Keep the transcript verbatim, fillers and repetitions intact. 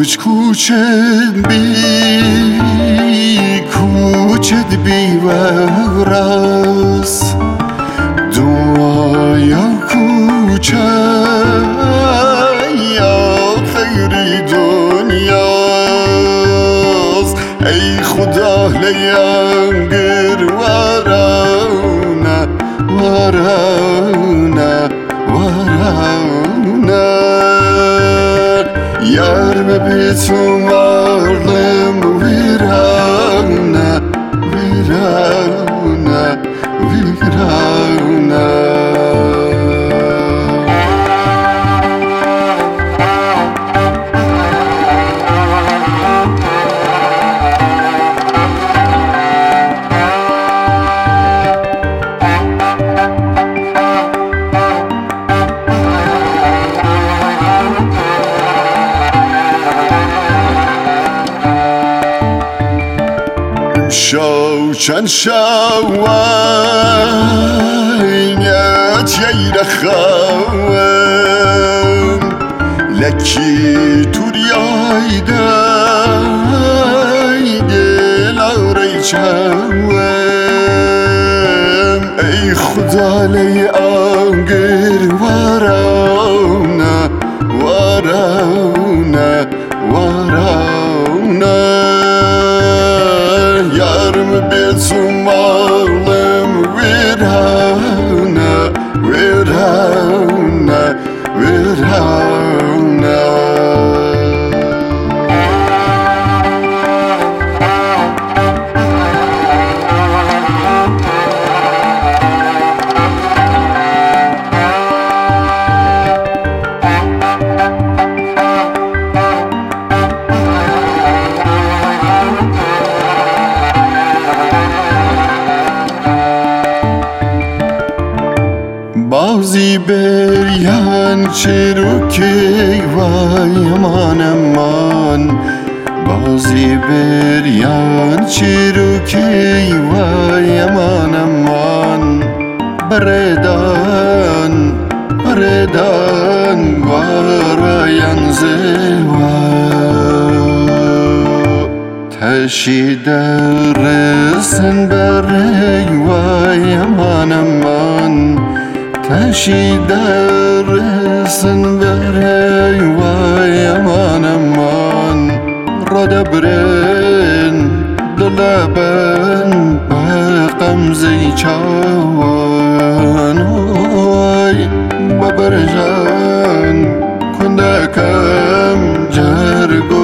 کوچ کوچت بی کوچت بی وراس دنیا کوچه یا خیری دنیاست ای خدا لینگر ورانه ورانه ورانه yarım bitum varlım virana virana virana شو چند شوانیت ییر خوان لکی توریای دای دلاری چوان ای خدا لی آنگر ورانه ورانه ورانه yarım bitum alım virana virana virana Bazı beryan çiruki vay aman aman Bazı beryan çiruki vay aman aman Beredan beredan varayan zewa Teşi dersin berey vay aman aman Teşi dersin berey vay aman aman Radebrin dolaben beqam zeyçavan Oy babarjan kundakam jargo